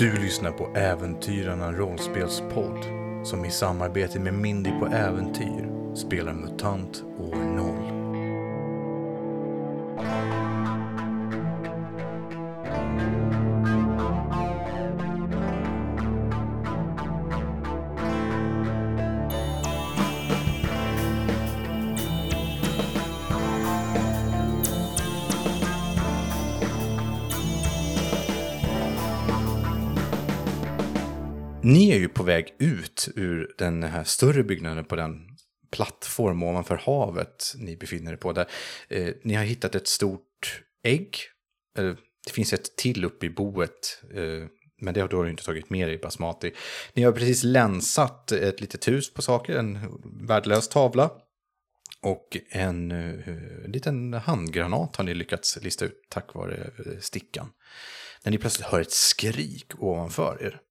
Du lyssnar på Äventyrarna rollspelspodd som i samarbete med Mindy på Äventyr spelar MUTANT år 0. Ni är ju på väg ut ur den här större byggnaden på den plattform ovanför havet ni befinner er på. Där, ni har hittat ett stort ägg. Det finns ett till uppe i boet, men det har då inte tagit med i Basmati. Ni har precis länsat ett litet hus på saker, en värdelös tavla. Och en liten handgranat har ni lyckats lista ut tack vare stickan. När ni plötsligt hör ett skrik ovanför er.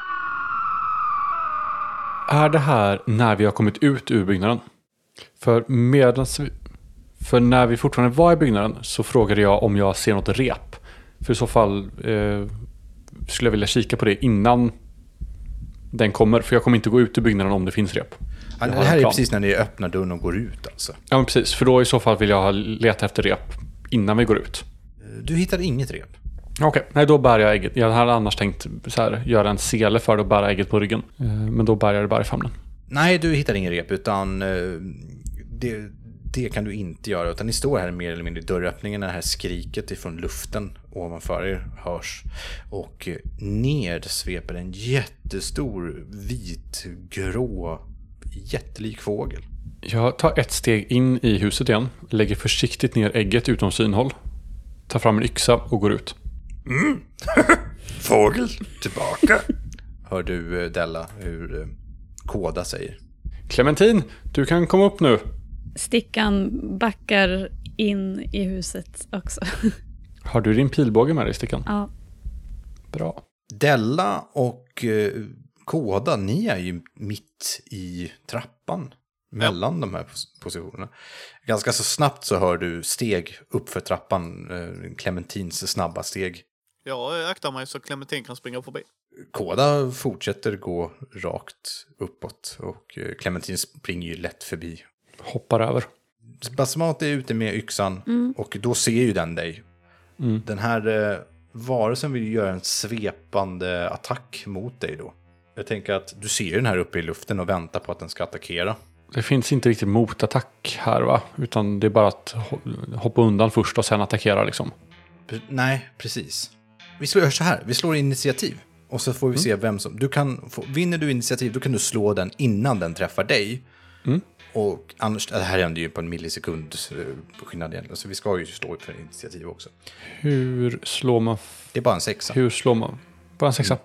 Är det här när vi har kommit ut ur byggnaden? För när vi fortfarande var i byggnaden så frågade jag om jag ser något rep. För i så fall skulle jag vilja kika på det innan den kommer. För jag kommer inte gå ut ur byggnaden om det finns rep. Ja, det här är precis när ni öppnar dörren och går ut alltså. Ja, men precis. För då i så fall vill jag leta efter rep innan vi går ut. Du hittar inget rep. Okej, nej då bär jag ägget. Jag hade annars tänkt så här, göra en sele för att bära ägget på ryggen. Men då bär jag det bara i famnen. Nej, du hittar ingen rep utan det kan du inte göra. Utan ni står här mer eller mindre i dörröppningen när det här skriket ifrån luften ovanför er hörs. Och ned sveper en jättestor vitgrå jättelik fågel. Jag tar ett steg in i huset igen. Lägger försiktigt ner ägget utom synhåll. Tar fram en yxa och går ut. Fågel, tillbaka. Hör du Della hur Koda säger. Clementin, du kan komma upp nu. Stickan backar in i huset också. Har du din pilbåge med dig, Stickan? Ja. Bra. Della och Koda, ni är ju mitt i trappan mellan de här positionerna. Ganska så snabbt så hör du steg upp för trappan, Clementins snabba steg. Jag aktar mig så Clementin kan springa förbi. Koda fortsätter gå rakt uppåt och Clementin springer ju lätt förbi. Hoppar över. Basmati är ute med yxan och då ser ju den dig. Den här varelsen vill göra en svepande attack mot dig då. Jag tänker att du ser den här uppe i luften och väntar på att den ska attackera. Det finns inte riktigt motattack här, va? Utan det är bara att hoppa undan först och sen attackera liksom. Nej, precis. Vi slår så här. Vi slår initiativ. Och så får vi se vem som... vinner du initiativ, då kan du slå den innan den träffar dig. Och annars... Det här händer ju på en millisekund skillnad egentligen. Så vi ska ju slå för initiativ också. Hur slår man... Det är bara en 6. Hur slår man? Bara en 6. 1.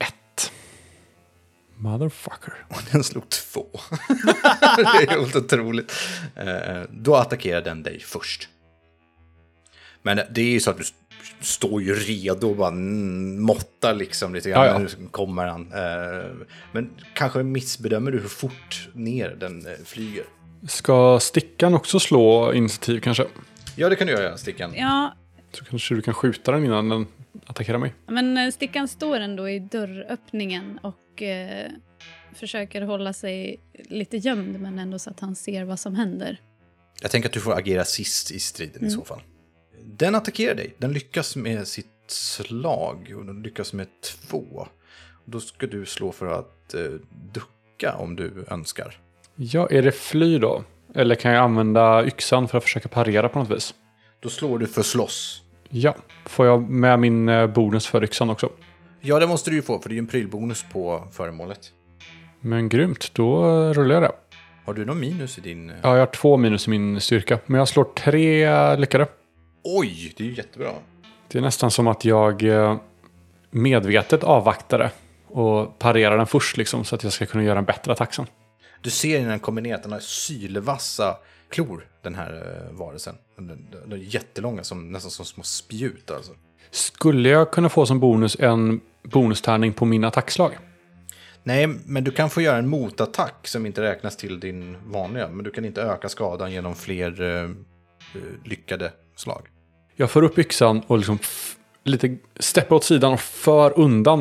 Motherfucker. Och den slog 2. Det är helt otroligt. Då attackerar den dig först. Men det är ju så att du står ju redo och bara måttar liksom lite grann. Ja. Nu kommer han. Men kanske missbedömer du hur fort ner den flyger. Ska Stickan också slå initiativ kanske? Ja, det kan du göra, Stickan. Ja, Så kanske du kan skjuta den innan den attackerar mig. men Stickan står ändå i dörröppningen och försöker hålla sig lite gömd men ändå så att han ser vad som händer. Jag tänker att du får agera sist i striden i så fall. Den attackerar dig. Den lyckas med sitt slag och den lyckas med 2. Då ska du slå för att ducka om du önskar. Ja, är det fly då? Eller kan jag använda yxan för att försöka parera på något vis? Då slår du för slåss. Ja, får jag med min bonus för yxan också? Ja, det måste du ju få, för det är ju en prylbonus på föremålet. Men grymt, då rullar jag det. Har du någon minus i din... Ja, jag har 2 minus i min styrka. Men jag slår 3 lyckade. Oj, det är ju jättebra. Det är nästan som att jag medvetet avvaktade och parerar den först liksom, så att jag ska kunna göra en bättre attack sen. Du ser i den kombineringen, den har sylvassa klor, den här varelsen. De är jättelånga, nästan som små spjut alltså. Skulle jag kunna få som bonus en bonustärning på min attackslag? Nej, men du kan få göra en motattack som inte räknas till din vanliga. Men du kan inte öka skadan genom fler lyckade slag. Jag får upp yxan och liksom lite steppar åt sidan och för undan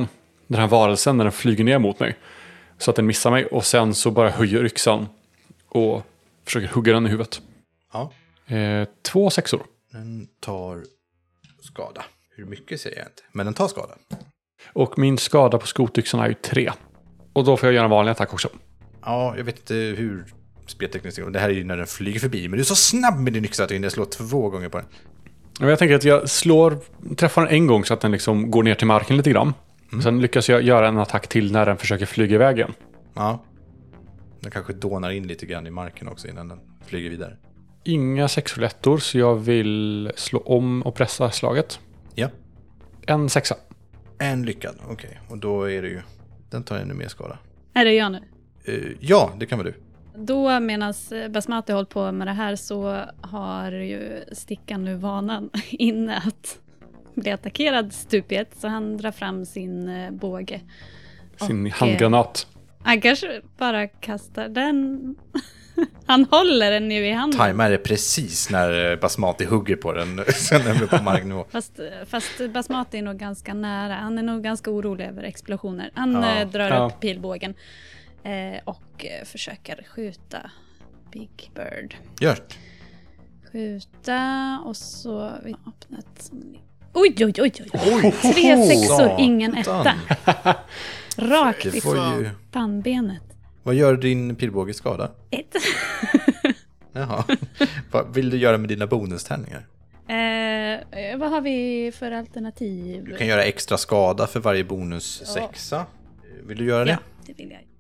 den här varelsen när den flyger ner mot mig. Så att den missar mig. Och sen så bara höjer yxan och försöker hugga den i huvudet. Ja. 2 sexor. Den tar skada. Hur mycket säger jag inte. Men den tar skada. Och min skada på skotyxan är ju 3. Och då får jag göra en vanlig attack också. Ja, jag vet inte hur speltekniskt det går. Det här är ju när den flyger förbi. Men du är så snabb med din yxa att jag slår 2 gånger på den. Jag tänker att jag träffar den en gång så att den liksom går ner till marken lite grann. Sen lyckas jag göra en attack till när den försöker flyga iväg igen. Ja. Den kanske dånar in lite grann i marken också innan den flyger vidare. Inga 6-1-or, så jag vill slå om och pressa slaget. Ja. En 6. En lyckad, okej. Och då är det ju... Den tar ännu mer skada. Är det jag nu? Ja, det kan vara du. Då medan Basmati hållit på med det här så har ju Stickan nu vanan inne att bli attackerad stup i ett. Så han drar fram sin båge. Sin handgranat. Han kanske bara kastar den. Han håller den ju i handen. Timar det precis när Basmati hugger på den. Sen är vi på marknivå. Fast Basmati är nog ganska nära. Han är nog ganska orolig över explosioner. Han drar upp pilbågen. Och försöker skjuta Big Bird. Gjort. Skjuta och så vi öppnat. Oj. 3 sexor, ingen etta. Rakt i ju... pannbenet. Vad gör din pilbåge skada? 1. Jaha. Vad vill du göra med dina bonustärningar? Vad har vi för alternativ? Du kan göra extra skada för varje bonus 6. Vill du göra det? Ja, det vill jag.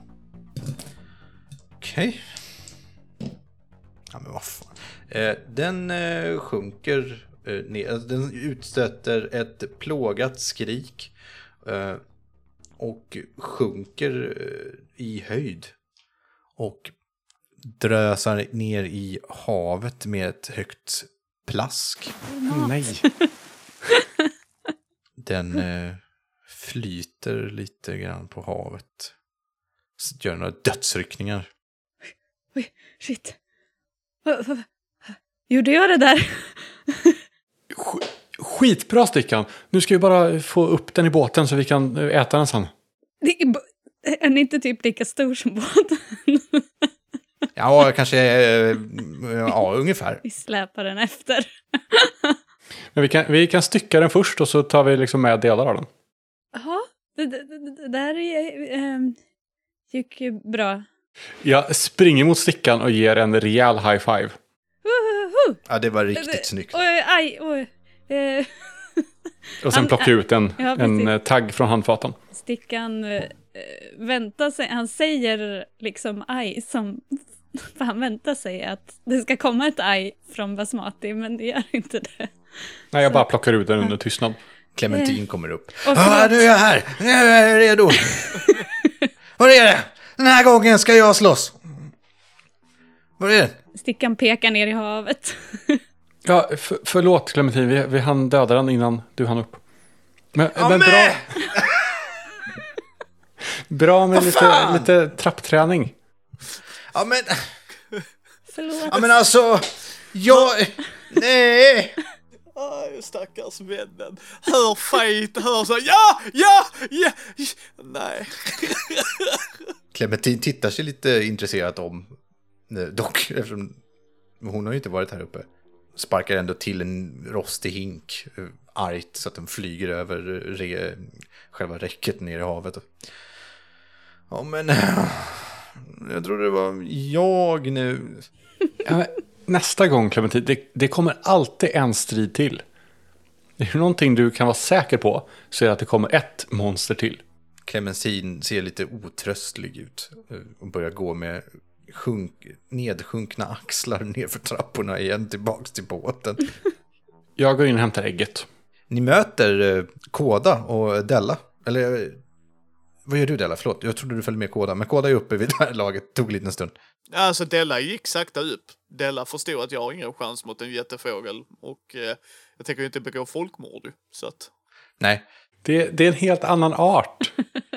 Okej. Ja, men vad fan. Den sjunker ner. Den utstöter ett plågat skrik och sjunker i höjd och drösar ner i havet med ett högt plask. Nej. Den flyter lite grann på havet. Gör några dödsryckningar. Oj, shit. Gjorde jag det där? Skitbra, Stickan. Nu ska vi bara få upp den i båten så vi kan äta den sen. Är ni inte typ lika stor som båten? Ja, kanske ja, ungefär. Vi släpar den efter. Men vi kan stycka den först och så tar vi liksom med delar av den. Jaha, det där gick ju bra. Jag springer mot Stickan och ger en rejäl high five. Ja, det var riktigt snyggt. Oj. Och sen plocka ut en tagg från handfatan. Stickan väntar sig, han säger liksom aj som han väntar sig att det ska komma ett aj från Basmati, men det gör inte det. Nej, jag bara plockar ut den under tystnad. Clementine kommer upp. Och Nu är jag här. Nu är jag redo. Vad är det? Den här gången ska jag slåss. Vad är det? Stickan pekar ner i havet. Ja, förlåt Clementine, vi hann döda den innan du hann upp. Men bra. Bra med lite trappträning. Ja, men... Förlåt. Ja, men alltså... Nej! Aj, stackars vännen. Hör fejt, hör så. Ja! Nej. Clementine tittar sig lite intresserat om. Dock, eftersom hon har ju inte varit här uppe. Sparkar ändå till en rostig hink argt så att den flyger över själva räcket ner i havet. Ja, men jag tror det var jag nu. Ja, nästa gång, Clementine, det kommer alltid en strid till. Det är någonting du kan vara säker på, så är det att det kommer ett monster till. Clementine ser lite otröstlig ut och börjar gå med nedsjunkna axlar ner för trapporna igen tillbaks till båten. Jag går in och hämtar ägget. Ni möter Koda och Della. Eller, vad gör du Della? Förlåt, jag trodde du följde med Koda. Men Koda är uppe vid det här laget, tog en liten stund. Alltså Della gick sakta upp. Della förstod att jag har ingen chans mot en jättefågel. Och jag tänker ju inte begå folkmord. Så att... Nej. Det är en helt annan art.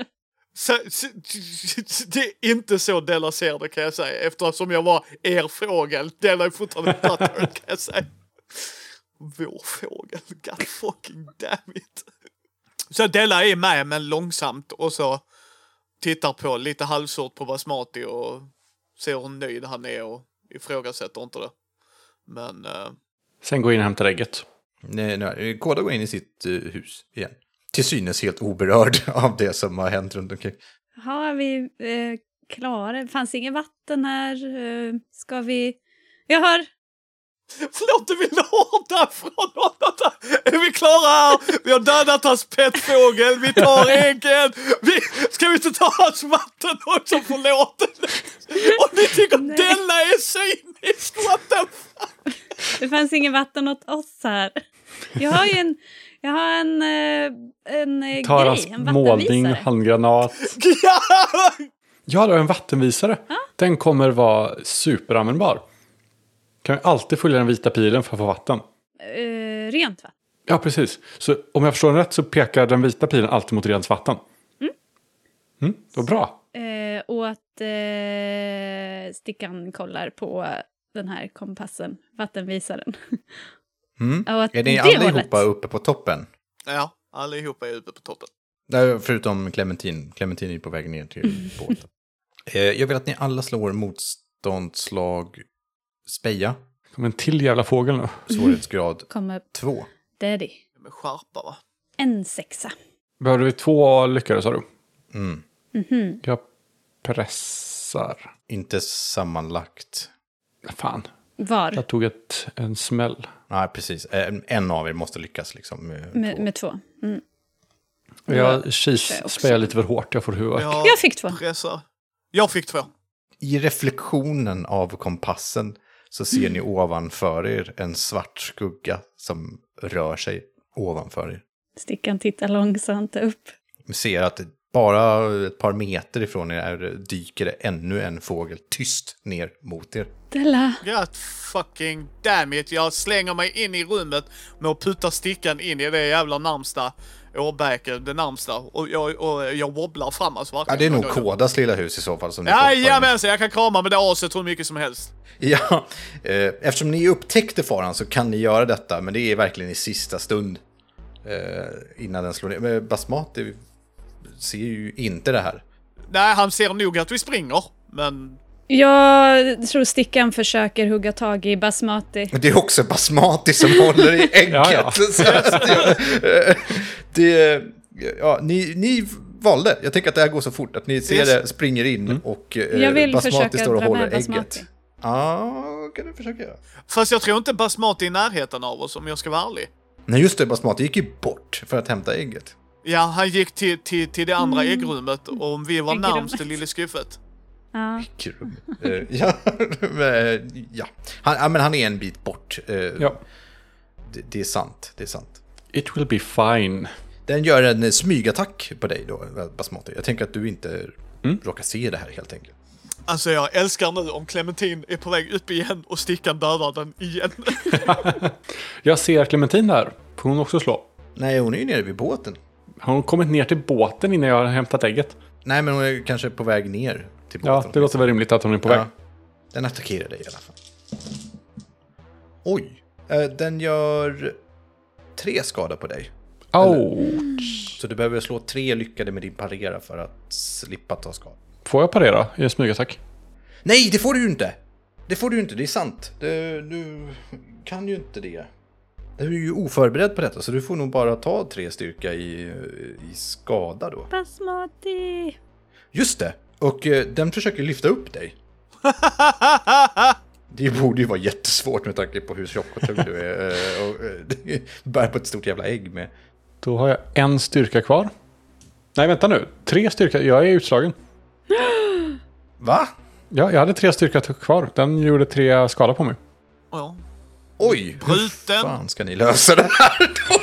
Det är inte så Della ser det, kan jag säga. Eftersom jag var er fågel. Della är fortfarande plattare, kan jag säga. Vår fågel. God fucking damn it. Så Della är med, men långsamt. Och så tittar på lite halvsort på Basmati och ser hur nöjd han är och ifrågasätter inte det. Men... Sen går in och hämtar ägget. Nej, Koda går in i sitt hus igen. Till synes helt oberörd av det som har hänt runt omkring. Har vi klara? Det fanns inget vatten här. Ska vi... Jag har... Förlåt, du vill hårda från honom. Är vi klara här? Vi har dödat hans petfågel. Vi tar äggen. Ska vi inte ta hans vatten också? Förlåt. Och ni tycker att Della är cynisk. What the fuck? Det fanns ingen vatten åt oss här. Jag har ju en Tar hans grej, en målning, vattenvisare. handgranat. Ja, det är en vattenvisare. Den kommer vara superanvändbar. Kan vi alltid följa den vita pilen för att få vatten? Rent vatten. Ja, precis. Så om jag förstår rätt så pekar den vita pilen alltid mot rent vatten. Det var bra. Och att Stickan kollar på den här kompassen, vattenvisaren. Och att Är ni det allihopa hållet. uppe på toppen? Ja, allihopa är uppe på toppen. Nej, förutom Clementine. Clementine är på väg ner till båten. Jag vill att ni alla slår motståndslag speja. Kommer en till jävla fågel nu. Svårighetsgrad Kommer 2. Daddy. Med skärpa, va? En 6. Behövde vi 2 lyckade, sa du? Mm. Jag pressar. Inte sammanlagt. Fan, Var? jag tog en smäll. Nej, precis. En av er måste lyckas liksom. Med 2. Jag också. spelar lite för hårt, jag får huvud. Jag fick 2. Pressar. Jag fick 2. I reflektionen av kompassen så ser ni ovanför er en svart skugga som rör sig ovanför er. Stickan tittar långsamt upp. Ni ser att bara ett par meter ifrån er dyker det ännu en fågel tyst ner mot er. Della. God fucking damn it. Jag slänger mig in i rummet med att putta Stickan in i det jävla närmsta årbäken, det närmsta. Och jag wobblar fram alltså Ja, verkligen. det är nog Kodas lilla hus i så fall. Som ni Jajamensan, jag kan krama med det aset hur mycket som helst. Ja, eftersom ni upptäckte faran så kan ni göra detta, men det är verkligen i sista stund innan den slår ner. Men Basmati ser ju inte det här. Nej, han ser nog att vi springer, men... Jag tror Stickan försöker hugga tag i Basmati. Det är också Basmati som håller i ägget. Ja. Så ni valde. Jag tänker att det här går så fort att ni ser det, springer in och Jag vill Basmati försöka står och dra håller med Basmati. ägget. Ja, kan du försöka göra. Fast jag tror inte Basmati är i närheten av oss, om jag ska vara ärlig. Nej, just det, Basmati gick ju bort för att hämta ägget. Ja, han gick till det andra äggrummet och om vi var Äggrummet. närmst det lilla skuffet. Ja. Ja, men han är en bit bort. Ja. Det är sant, det är sant. It will be fine. Den gör en smygattack på dig då, Basmati. Jag tänker att du inte råkar se det här helt enkelt. Alltså jag älskar nu om Clementine är på väg upp igen och Stickan dödar den igen. Jag ser Clementine där. Får hon också slå? Nej, hon är ju nere vid båten. Har hon kommit ner till båten innan jag har hämtat ägget? Nej, men hon är kanske på väg ner till båten. Ja, det låter väl rimligt att hon är på väg. Den attackerar dig i alla fall. Oj, den gör 3 skada på dig. Ouch. Så du behöver slå 3 lyckade med din parera för att slippa ta skada. Får jag parera i en smygattack? Nej, det får du ju inte! Det får du ju inte, det är sant. Du kan ju inte det. Du är ju oförberedd på detta, så du får nog bara ta 3 styrka i skada då. Basmati. Just det, och den försöker lyfta upp dig. Det borde ju vara jättesvårt med tanke på hur tjock och tung du är. Och bär på ett stort jävla ägg med. Då har jag 1 styrka kvar. Nej, vänta nu. 3 styrka. Jag är utslagen. Va? Ja, jag hade 3 styrka kvar. Den gjorde 3 skada på mig. Ja. Oj, hur Bruten. fan ska ni lösa det här då?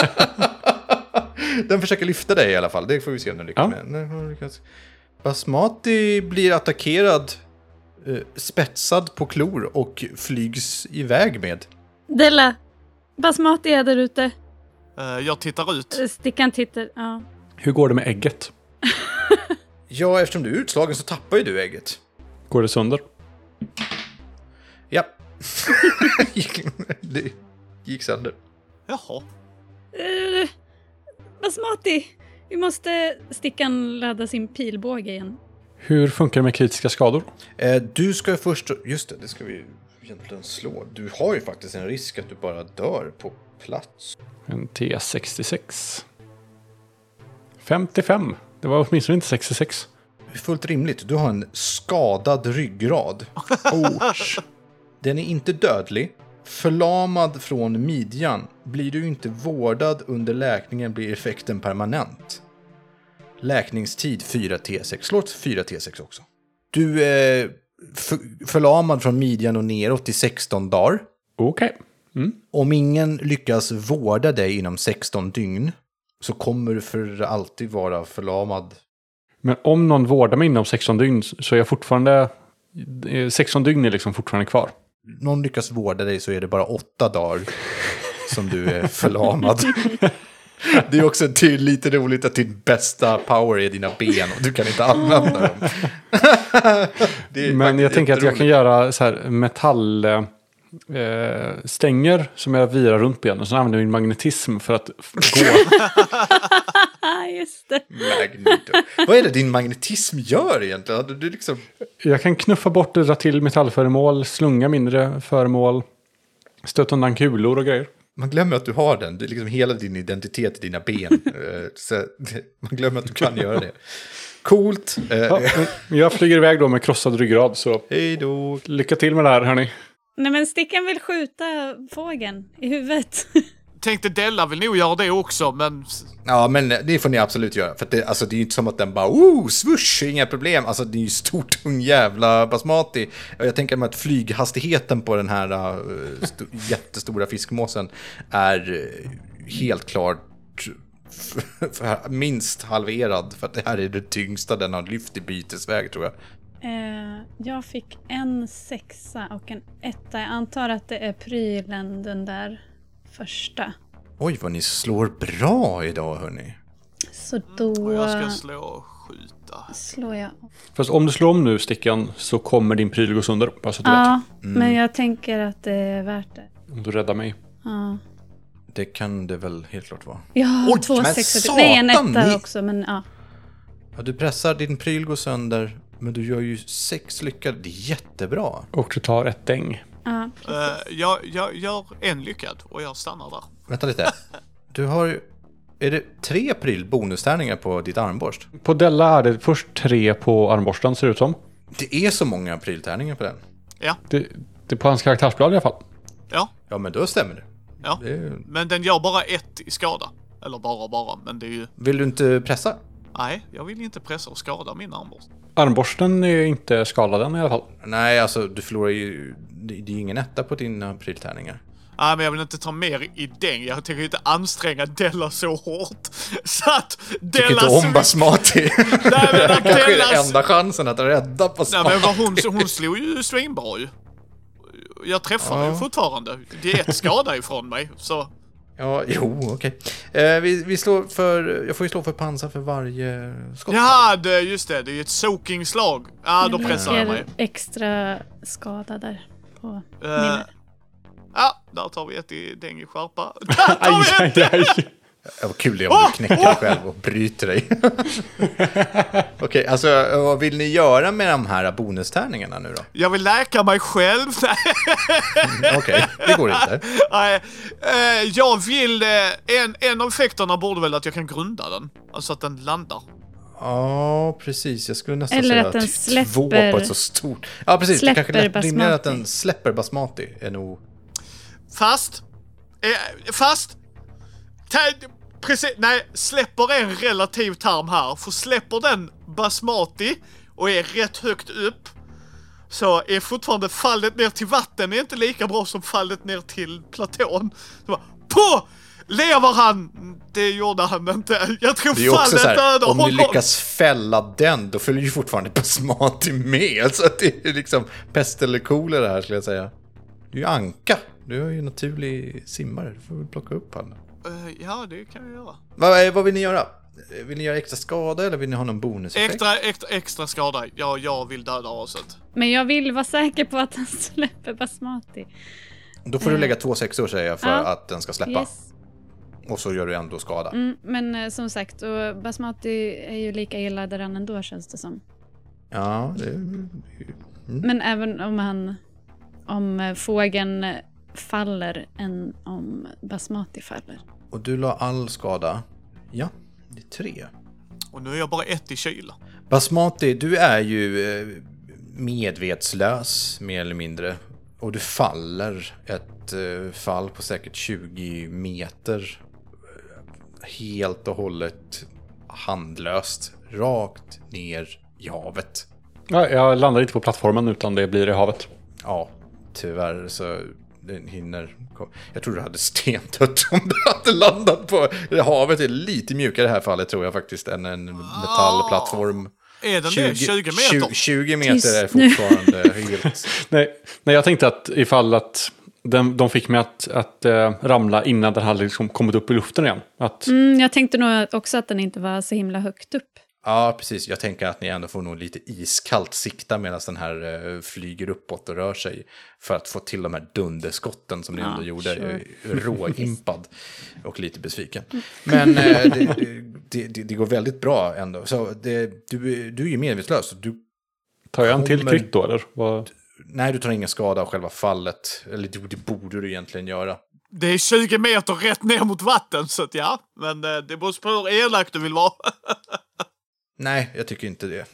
Den försöker lyfta dig i alla fall. Det får vi se om den lyckas med. Basmati blir attackerad, spetsad på klor och flygs iväg med. Della. Basmati är där ute. Jag tittar ut. Stickan tittar. Ja. Hur går det med ägget? Ja, eftersom du är utslagen så tappar ju du ägget. Går det sönder? Ja. Det gick sönder. Jaha. Basmati! Vi måste Stickan ladda sin pilbåge igen. Hur funkar det med kritiska skador? Du ska först... Just det ska vi egentligen slå. Du har ju faktiskt en risk att du bara dör på plats. En T66. 55. Det var åtminstone inte 66. Fullt rimligt. Du har en skadad ryggrad. Ouch. Den är inte dödlig. Förlamad från midjan. Blir du inte vårdad under läkningen blir effekten permanent. Läkningstid 4T6. Slå ett 4T6 också. Du är förlamad från midjan och neråt i 16 dagar. Okej. Om ingen lyckas vårda dig inom 16 dygn så kommer du för alltid vara förlamad. Men om någon vårdar mig inom 16 dygn så är jag fortfarande... 16 dygn är liksom fortfarande kvar. Någon lyckas vårda dig så är det bara 8 dagar som du är förlamad. Det är också lite roligt att din bästa power är dina ben och du kan inte använda dem. Men jag tänker att jag kan göra så här metall... stänger som jag virar runt benen och så använder jag min magnetism för att gå. Just det. Vad är det din magnetism gör egentligen? Du liksom... Jag kan knuffa bort och dra till metallföremål, slunga mindre föremål, stöta undan kulor och grejer. Man glömmer att du har den. Det är liksom hela din identitet i dina ben. Så man glömmer att du kan göra det. Coolt. Jag flyger iväg då med krossad ryggrad så hej då. Lycka till med det här hörni. Nej men Stickan vill skjuta fågeln i huvudet. Tänkte Della vill nog göra det också, men... Ja, men det får ni absolut göra. För det är ju inte som att den bara, swoosh, inga problem. Alltså det är ju stor, tung jävla basmati. Jag tänker mig att flyghastigheten på den här jättestora fiskmåsen är helt klart minst halverad. För att det här är det tyngsta den har lyft i bytesväg, tror jag. Jag fick en 6 och en 1. Jag antar att det är prylen den där första. Oj, vad ni slår bra idag, hörni. Så då... Och jag ska slå och skjuta. Slår jag. Fast om du slår om nu Stickan så kommer din pryl gå sönder. Bara så att du vet. Men jag tänker att det är värt det. Om du räddar mig. Ja. Det kan det väl helt klart vara. Jag har 2 6. Nej, en 1 också, men ja. Ja, du pressar, din pryl går sönder. Men du gör ju 6 lyckade, det är jättebra. Och du tar ett däng. Ja, Jag gör en lyckad och jag stannar där. Vänta lite. Du har, är det 3 bonustärningar på ditt armborst? På Della är det först 3 på armborsten ser det ut som. Det är så många pryltärningar på den. Ja. Det är på hans karaktärsblad i alla fall. Ja. Ja, men då stämmer det. Ja. Men den gör bara 1 i skada. Eller bara, men det är ju... Vill du inte pressa? Nej, jag vill inte pressa och skada min armborst. Armborsten är inte skadad än i alla fall. Nej, alltså du förlorar ju... Det är ju ingen 1 på dina pryltärningar. Nej, men jag vill inte ta mer i den. Jag tänker inte anstränga Della så hårt. Så att Della... Tycker inte om basmati. Nej, men att kanske är Dellas... det enda chansen att rädda basmati. Nej, men hon slog ju svinbra ju. Jag träffar ju fortfarande. Det är 1 skada ifrån mig, så... Ja, okej. Vi slår för... Jag får ju slå för pansar för varje skott. Ja, just det. Det är ju ett soaking-slag. Ja, då pressar jag mig. Extra skada där på minnet. Ja, där tar vi ett i däng i skärpa. Aj. vad kul det är om du knäcker dig själv och bryter dig. Okej, alltså vad vill ni göra med de här bonustärningarna nu då? Jag vill läka mig själv. Okej, det går inte. Nej, jag vill... En av effekterna borde väl att jag kan grunda den. Alltså att den landar. Ja, precis. Jag skulle nästan eller säga att den typ släpper... 2 på ett så stort... Ja, precis. Det kanske är basmati. rimligare att den släpper basmati är nog... Fast. Precis, nej, släpper en relativ term här. För släpper den basmati och är rätt högt upp, så är fortfarande fallet ner till vatten är inte lika bra som fallet ner till platån. Så bara, lever han? Det gjorde han inte. Jag tror det är också så här, dödar om honom. ni lyckas fälla den, då följer ju fortfarande basmati med. Så att det är liksom pest eller kolera här, skulle jag säga. Du är ju anka. Du är ju naturlig simmare. Du får väl plocka upp han. Ja, det kan jag göra. Vad vill ni göra? Vill ni göra extra skada eller vill ni ha någon bonuseffekt? Extra skada. Ja, jag vill döda aset. Men jag vill vara säker på att han släpper basmati. Då får du lägga 2 6-or säger jag för att den ska släppa. Yes. Och så gör du ändå skada. Men som sagt, och Basmati är ju lika illa där han ändå, känns det som. Ja, Men även om fågeln faller än om Basmati faller. Och du la all skada. Ja, det är 3. Och nu är jag bara 1 i kyla. Basmati, du är ju medvetslös mer eller mindre. Och du faller ett fall på säkert 20 meter. Helt och hållet handlöst. Rakt ner i havet. Ja, jag landar inte på plattformen utan det blir i havet. Ja, tyvärr så den hinner. Jag tror du hade stentött om du hade landat på havet. Är lite mjukare i det här fallet tror jag faktiskt än en metallplattform. Är den 20 meter? 20 meter är fortfarande helt... Nej, jag tänkte att ifall att de fick mig att ramla innan den hade liksom kommit upp i luften igen. Jag tänkte nog också att den inte var så himla högt upp. Ja, precis. Jag tänker att ni ändå får nog lite iskallt sikta medan den här flyger uppåt och rör sig. För att få till de här dunderskotten som ni ändå gjorde. Sure. Råimpad och lite besviken. Men det går väldigt bra ändå. Så du är ju medvetslös. Tar jag en till krit då, eller? Nej, du tar ingen skada av själva fallet. Eller det borde du egentligen göra. Det är 20 meter rätt ner mot vatten, så att ja. Men det beror på hur elak du vill vara. Nej, jag tycker inte det.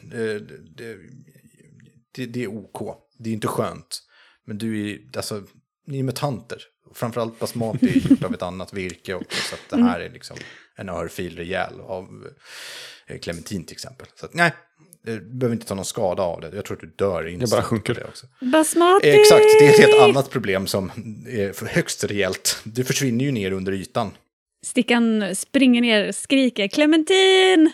Det är OK. Det är inte skönt. Men ni är mutanter. Framförallt Basmati är gjort av ett annat virke också. Så att det här är liksom en örfil rejäl av Clementin till exempel. Så att, nej, du behöver inte ta någon skada av det. Jag tror att du dör in. Jag bara sjunker. Det också. Basmati! Exakt, det är ett helt annat problem som är högst rejält. Du försvinner ju ner under ytan. Stickan springer ner, skriker Clementin!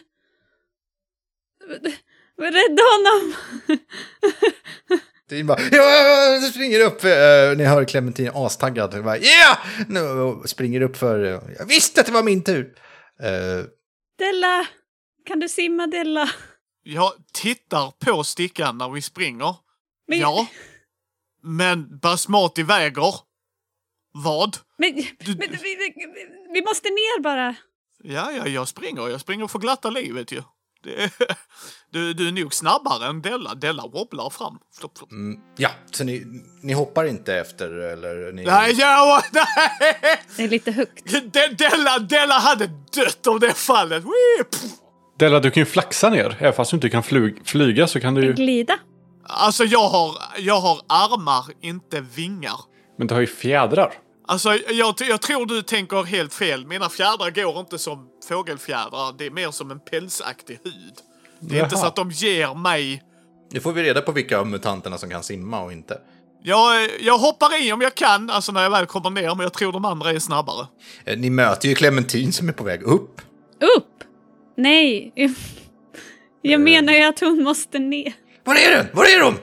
Rädda honom! Det är bara, du springer upp. Ni hör Clementin astaggad. Springer upp för, jag visste att det var min tur. Della, kan du simma Della? Jag tittar på Stickan när vi springer. Men, ja. Men Basmati väger. Vad? Men vi måste ner bara. Ja, jag springer för glatta livet ju. Du är nog snabbare än Della. Della wobblar fram. Ja, så ni hoppar inte efter eller ni... Nej. Det är lite högt. Della hade dött av det fallet. Della, du kan ju flaxa ner. Även fast du inte kan flyga så kan du ju... Glida. Alltså jag har armar, inte vingar. Men du har ju fjädrar. Alltså jag tror du tänker helt fel. Mina fjädrar går inte som fågelfjädrar. Det är mer som en pälsaktig hud. Det är inte så att de ger mig... Nu får vi reda på vilka av mutanterna som kan simma och inte. Jag hoppar i om jag kan, alltså när jag väl kommer ner, men jag tror de andra är snabbare. Ni möter ju Clementin som är på väg upp. Upp? Nej. Jag menar ju att hon måste ner. Var är den? Var är de?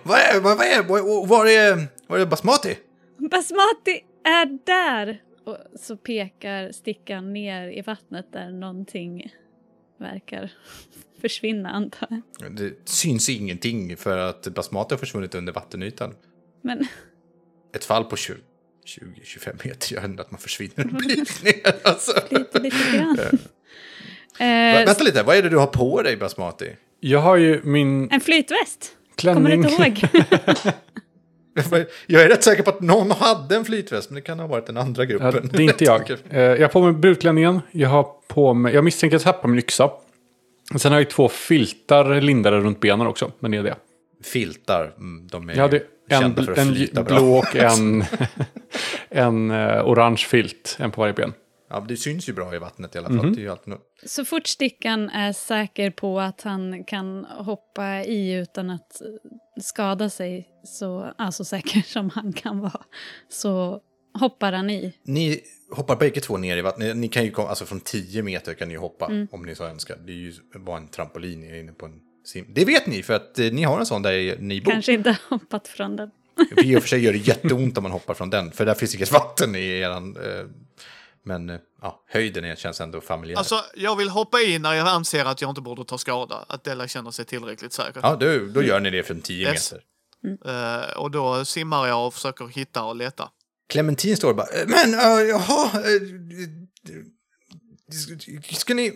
Var är Basmati? Basmati är där. Och så pekar Stickan ner i vattnet där någonting verkar försvinna, antar jag. Det syns ingenting för att Basmati har försvunnit under vattenytan. Men... Ett fall på 20-25 meter gör ändå att man försvinner en bit ner. Alltså. Lite grann. Vänta lite, vad är det du har på dig, Basmati? Jag har ju min... En flytväst. Klänning. Kommer du inte ihåg? Jag är rätt säker på att någon hade en flytväst, men det kan ha varit den andra gruppen. Ja, det är inte jag. Jag har på mig brudklänningen. Jag misstänker att tappa min yxa. Sen har jag 2 filtar lindade runt benen också, men det är det. Filtar, de är det kända för att flyta bra. Blå och en orange filt, en på varje ben. Ja, det syns ju bra i vattnet i alla fall. Det är ju alltid Så fort Stickan är säker på att han kan hoppa i utan att skada sig, så säker som han kan vara, så hoppar han i. Ni hoppar bägge 2 ner i vattnet. Ni kan ju komma, alltså från 10 meter kan ni hoppa om ni så önskar. Det är ju bara en trampolin, ni är inne på en sim. Det vet ni, för att ni har en sån där ni bor. Kanske inte hoppat från den. I och för sig gör det jätteont om man hoppar från den, för där finns inget vatten i eran... Men höjden känns ändå familjär. Alltså, jag vill hoppa in när jag anser att jag inte borde ta skada. Att Della känner sig tillräckligt säker. Ja, då gör ni det från 10 meter. Och då simmar jag och försöker hitta och leta. Clementin står och bara, men jaha, Ska ni...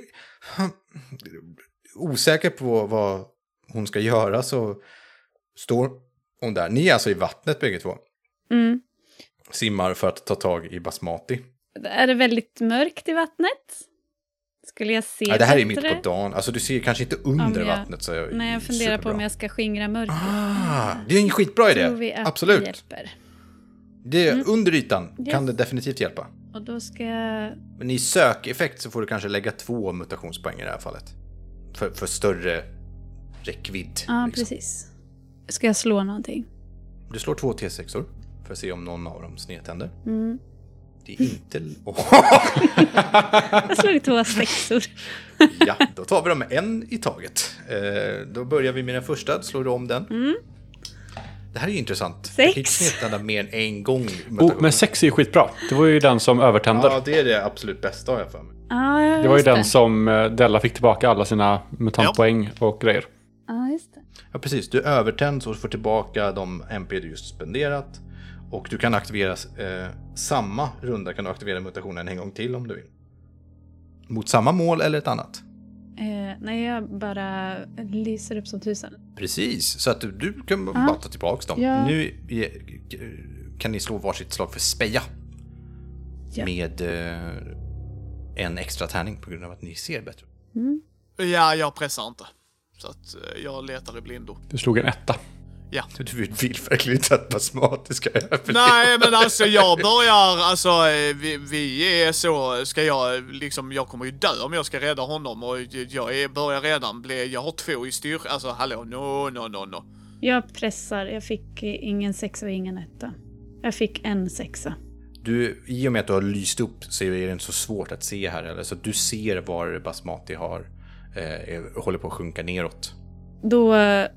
Osäker på vad hon ska göra så står hon där. Ni är alltså i vattnet bägge två. Mm. Simmar för att ta tag i Basmati. Är det väldigt mörkt i vattnet? Skulle jag se Ja, det här är bättre? mitt på dagen. Alltså du ser kanske inte under vattnet. Så Nej, jag funderar på om jag ska skingra mörkret. Det är en skitbra idé. Tror vi att Absolut. det hjälper. Det är under ytan Yes. kan det definitivt hjälpa. Och då ska jag... Men i sökeffekt så får du kanske lägga 2 mutationspoäng i det här fallet. För större räckvidd. Ja, liksom. precis. Ska jag slå någonting? Du slår 2 T6-or för att se om någon av dem snedtänder. Mm. Det är inte... Jag slog 2 sexor. Ja, då tar vi dem en i taget. Då börjar vi med den första. Slår du om den. Det här är ju intressant. 6. Jag kan inte snedtända mer än en gång. Men 6 är ju skitbra. Det var ju den som övertänder. Ja, det är det absolut bästa har jag för mig. Ja, ja, Det var ju just den som Della fick tillbaka alla sina mutantpoäng och grejer. Ja, just det. Ja, precis. Du övertänds och får tillbaka de MP du just spenderat. Och du kan aktivera samma runda kan du aktivera mutationen en gång till om du vill. Mot samma mål eller ett annat. Nej, jag bara lyser upp som tusan. Precis, så att du kan bara ta tillbaka dem. Ja. Nu kan ni slå varsitt slag för speja. Ja. Med en extra tärning på grund av att ni ser bättre. Ja, jag pressar inte. Så att jag letar i blindo. Du slog en 1. Ja. Du vill verkligen inte att Basmatiska överleva. Nej, men alltså jag börjar, alltså vi är så, ska jag liksom, jag kommer ju dö om jag ska rädda honom och jag börjar redan jag har 2 i styrka, alltså hallå, no. Jag pressar. Jag fick ingen 6 och ingen 1. Jag fick en 6. Du, i och med att du har lyst upp så är det inte så svårt att se här. Eller? Så du ser var Basmati håller på att sjunka neråt. Då,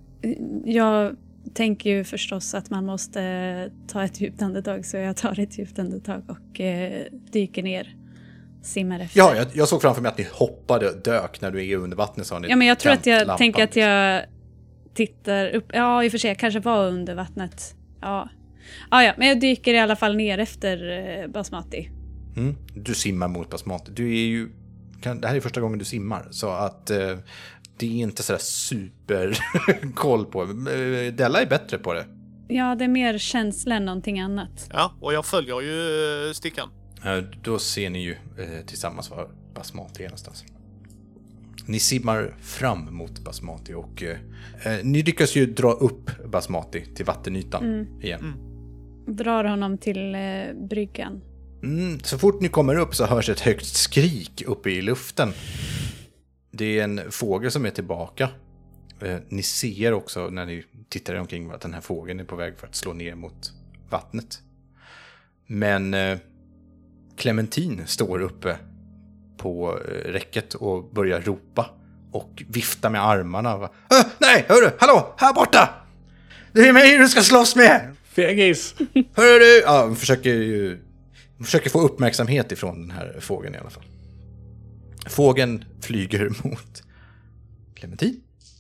jag tänker ju förstås att man måste ta ett djupt andetag, så jag tar ett djupt andetag och dyker ner, simmar efter. Ja, jag såg framför mig att ni hoppade och dök när du är under vattnet. Så ja, men jag tror att jag lampan. tänker att jag tittar upp. Ja, i och för sig, jag kanske var under vattnet. Ja, men jag dyker i alla fall ner efter Basmati. Du simmar mot Basmati. Du är ju... Det här är första gången du simmar, så att det är inte sådär super koll på. Della är bättre på det. Ja, det är mer känsla än någonting annat. Ja, och jag följer ju stickan. Då ser ni ju tillsammans var Basmati är någonstans. Ni simmar fram mot Basmati och ni lyckas ju dra upp Basmati till vattenytan igen. Drar honom till bryggan. Så fort ni kommer upp så hörs ett högt skrik uppe i luften. Det är en fågel som är tillbaka. Ni ser också när ni tittar omkring att den här fågeln är på väg för att slå ner mot vattnet. Men Clementine står uppe på räcket och börjar ropa och vifta med armarna. Nej, hörru, hallå, här borta! Det är mig du ska slåss med! Fegis! Hörru du! Ja, hon försöker få uppmärksamhet ifrån den här fågeln i alla fall. Fågeln flyger mot Clementine.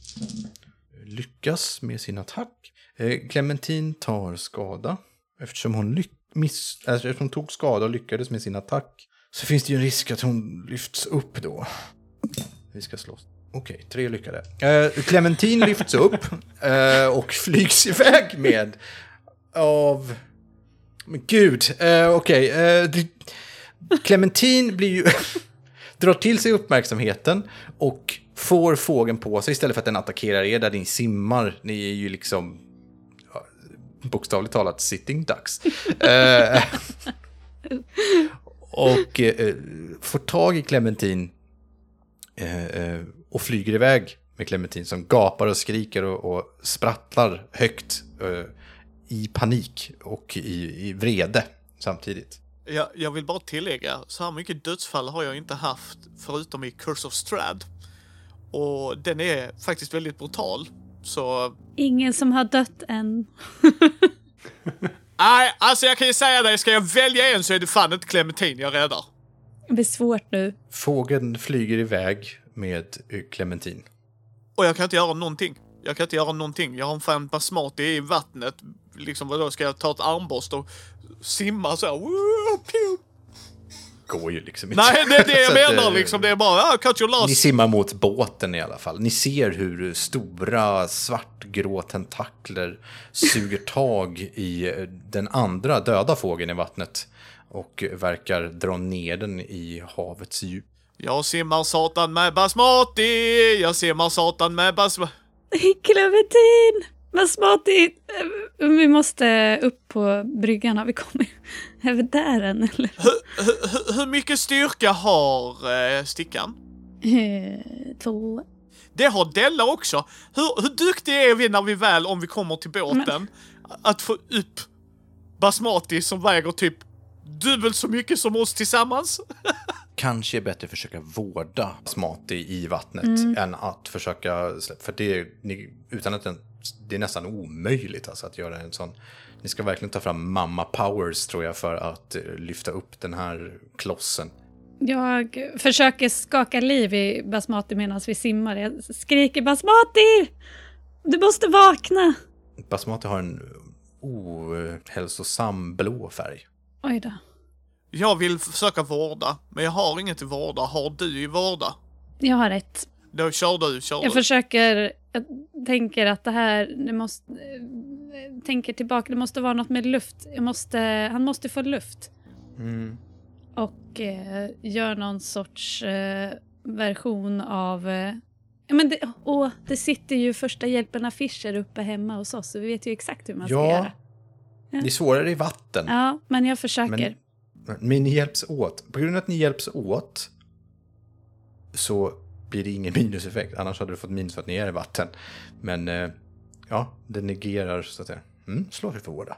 Lyckas med sin attack. Clementine tar skada. Eftersom hon tog skada och lyckades med sin attack, så finns det ju en risk att hon lyfts upp då. Vi ska slåss. Okej, 3 lyckade. Clementine lyfts upp och flygs iväg med av... Men gud, Clementine blir ju... drar till sig uppmärksamheten och får fågeln på sig istället för att den attackerar er där ni simmar. Ni är ju liksom bokstavligt talat sitting ducks. Och får tag i Clementine och flyger iväg med Clementine som gapar och skriker och sprattlar högt i panik och i vrede samtidigt. Jag vill bara tillägga, så här mycket dödsfall har jag inte haft förutom i Curse of Strahd. Och den är faktiskt väldigt brutal, så... Ingen som har dött än. Nej, alltså jag kan ju säga det, ska jag välja en så är det fan inte Clementine jag räddar. Det blir svårt nu. Fågeln flyger iväg med Clementine. Och jag kan inte göra någonting. Jag har en fan Basmati i vattnet. Liksom, vadå, ska jag ta ett armborst och simma så här? går ju liksom inte. Nej, det är det jag Så menar att, liksom. Det är bara, cut your Ni loss. simmar mot båten i alla fall. Ni ser hur stora svartgrå tentakler suger tag i den andra döda fågeln i vattnet och verkar dra ner den i havets djup. Jag simmar satan med basmati. Jag simmar satan med basmati. Clementin! Vad smartigt! Vi måste upp på bryggan. Har vi kommit över där än, eller? Hur mycket styrka har stickan? 2. Det har Della också. Hur duktiga är vi när vi väl, om vi kommer till båten, att få upp basmati som väger typ dubbelt så mycket som oss tillsammans? Kanske är bättre att försöka vårda basmati i vattnet än att försöka, för utan att det är nästan omöjligt alltså, att göra en sån. Ni ska verkligen ta fram mamma powers tror jag för att lyfta upp den här klossen. Jag försöker skaka liv i basmati medan vi simmar. Jag skriker basmati! Du måste vakna! Basmati har en ohälsosam blå färg. Oj då. Jag vill försöka vårda, men jag har inget i vårda. Har du i vårda? Jag har rätt. Då kör du. Jag försöker, jag tänker att det här, det måste, tänker tillbaka, det måste vara något med luft. Han måste få luft. Och gör någon sorts version av, men det sitter ju första hjälpen-affischer uppe hemma hos oss, så vi vet ju exakt hur man ska göra. Det är svårare i vatten. Ja, men jag försöker. Men ni hjälps åt. På grund av att ni hjälps åt så blir det ingen minuseffekt. Annars hade du fått minus för att ni är i vatten. Men ja, det negerar så att säga. Slå för vårda.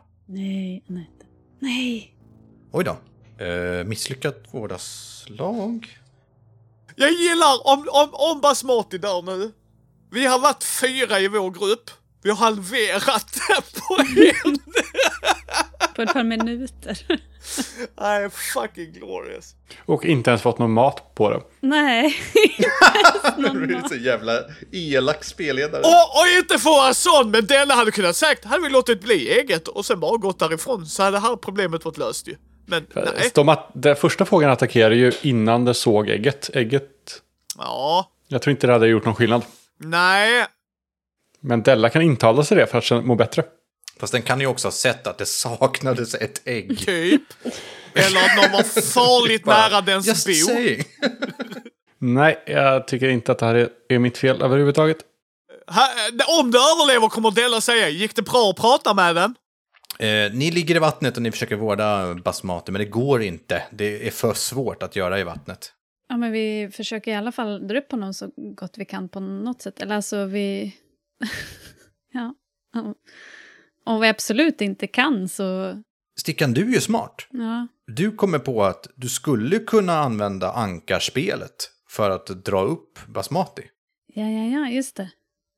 Nej. Oj då. Misslyckat vårdaslag. Jag gillar om basmati där nu. Vi har varit 4 i vår grupp. Vi har halverat det på en. På ett par minuter. Nej, fucking glorious. Och inte ens fått någon mat på det. Nej. Du är så jävla elak spelledare. Och inte få en sån, men Della hade kunnat sagt, hade vi låtit bli eget och sen bara gått därifrån, så hade det här problemet varit löst ju. Men nej. Den första frågan attackerade ju innan det såg ägget. Ja. Jag tror inte det hade gjort någon skillnad. Nej. Men Della kan intala sig det för att må bättre. Fast den kan ju också ha sett att det saknades ett ägg. Typ. Eller att någon var farligt nära dens Just bo. saying. Nej, jag tycker inte att det här är mitt fel överhuvudtaget. Om du överlever kommer Della säga, gick det bra att prata med den? Ni ligger i vattnet och ni försöker vårda basmati, men det går inte. Det är för svårt att göra i vattnet. Ja, men vi försöker i alla fall dra upp på någon så gott vi kan på något sätt. Eller alltså vi... ja. Om vi absolut inte kan så... Stickan, du är ju smart. Ja. Du kommer på att du skulle kunna använda ankarspelet för att dra upp basmati. Ja, just det.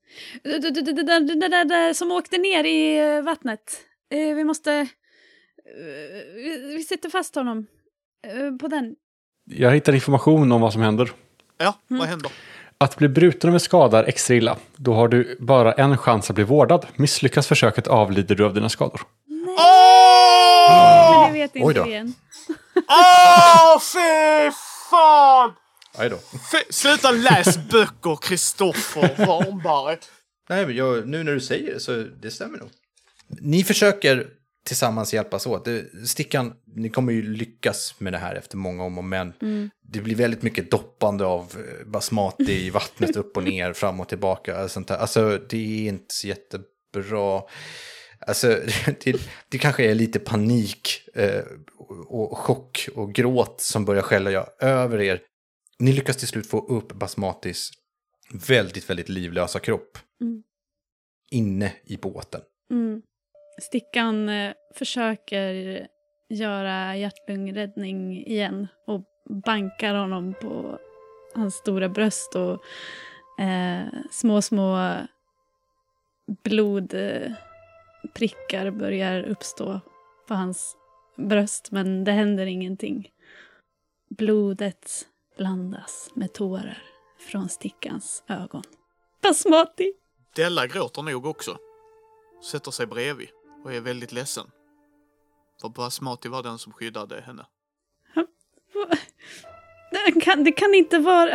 Det som åkte ner i vattnet. Vi måste... Vi sätter fast honom på den. Jag hittar information om vad som händer. Ja, vad händer? Att bli bruten med skadar extra illa. Då har du bara en chans att bli vårdad. Misslyckas försöket avlider du av dina skador. Nej. Åh! Men det vet Oj inte då. vi än. Fy fan! Aj då. Sluta läs böcker, Kristoffer Warnberg. Nej, men nu när du säger det så det stämmer nog. Ni försöker tillsammans hjälpas åt. Stickan, ni kommer ju lyckas med det här efter många om och men. Det blir väldigt mycket doppande av basmati i vattnet upp och ner, fram och tillbaka. Sånt där. Alltså, det är inte så jättebra. Alltså, det kanske är lite panik och chock och gråt som börjar skälla över er. Ni lyckas till slut få upp basmatis väldigt, väldigt livlösa kropp inne i båten. Stickan försöker göra hjärt-lungräddning igen och bankar honom på hans stora bröst och små blodprickar börjar uppstå på hans bröst, men det händer ingenting. Blodet blandas med tårar från Stickans ögon. Basmati! Della gråter nog också. Sätter sig bredvid och är väldigt ledsen. För basmati var den som skyddade henne. Det kan inte vara...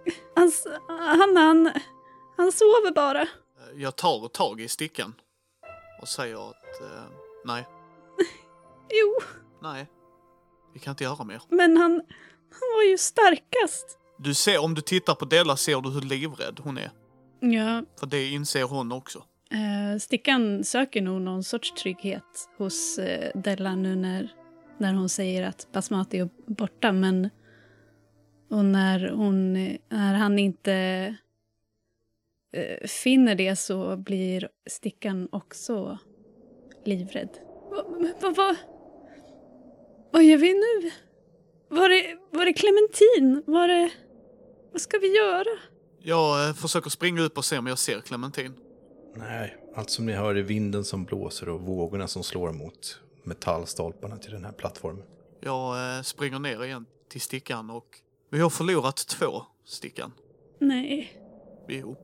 Han sover bara. Jag tar tag i Stickan och säger att nej. Jo. Nej, vi kan inte göra mer. Men han var ju starkast. Du ser, om du tittar på Della ser du hur livrädd hon är. Ja. För det inser hon också. Stickan söker nog någon sorts trygghet hos Della nu när hon säger att Basmati är borta. Men och när han inte finner det så blir Stickan också livrädd. Vad gör vi nu? Var det Clementine? Vad ska vi göra? Jag försöker springa upp och se om jag ser Clementine. Nej, allt som ni hör är vinden som blåser och vågorna som slår mot metallstolparna till den här plattformen. Jag springer ner igen till Stickan och vi har förlorat 2, Stickan. Nej. Jo.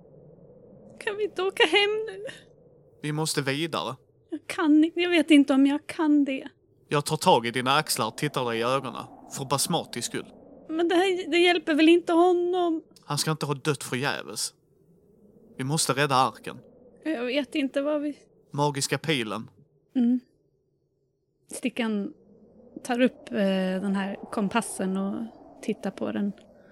Kan vi inte åka hem nu? Vi måste vidare. Jag vet inte om jag kan det. Jag tar tag i dina axlar och tittar dig i ögonen. För Basmatis skull. Men det hjälper väl inte honom? Han ska inte ha dött förgäves. Vi måste rädda arken. Jag vet inte vad vi... Magiska pilen. Mm. Stickan tar upp den här kompassen och tittar på den.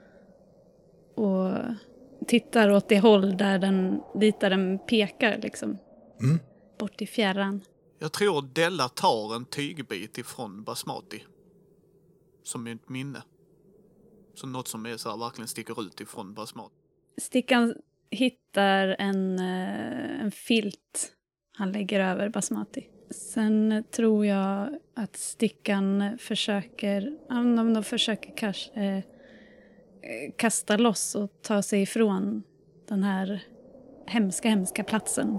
Och tittar åt det håll dit där den pekar liksom. Mm. Bort i fjärran. Jag tror Della tar en tygbit ifrån Basmati. Som ett minne. Så något som är så här, verkligen sticker ut ifrån Basmati. Stickan hittar en filt han lägger över Basmati. Sen tror jag att Stickan försöker kanske kasta loss och ta sig ifrån den här hemska platsen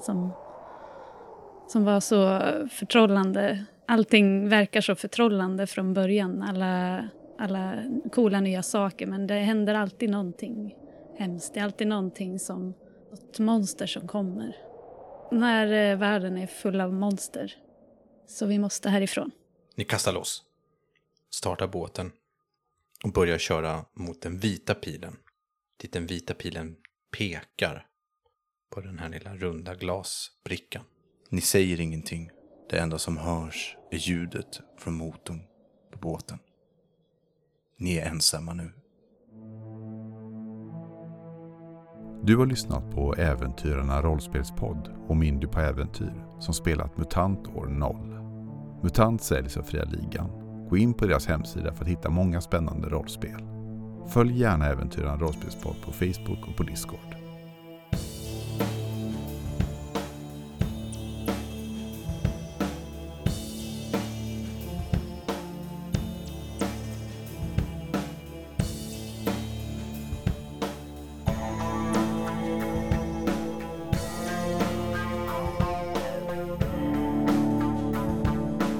som var så förtrollande. Allting verkar så förtrollande från början. Alla coola nya saker, men det händer alltid någonting hemskt. Det är alltid någonting som något monster som kommer. Den här världen är full av monster. Så vi måste härifrån. Ni kastar loss. Startar båten. Och börjar köra mot den vita pilen. Dit den vita pilen pekar på den här lilla runda glasbrickan. Ni säger ingenting. Det enda som hörs är ljudet från motorn på båten. Ni är ensamma nu. Du har lyssnat på Äventyrarna rollspelspodd om Indy på äventyr som spelat MUTANT år 0. MUTANT säljs av Fria Ligan. Gå in på deras hemsida för att hitta många spännande rollspel. Följ gärna Äventyrarna rollspelspodd på Facebook och på Discord.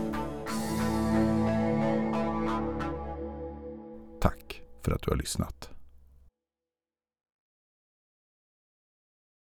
Tack för att du har lyssnat.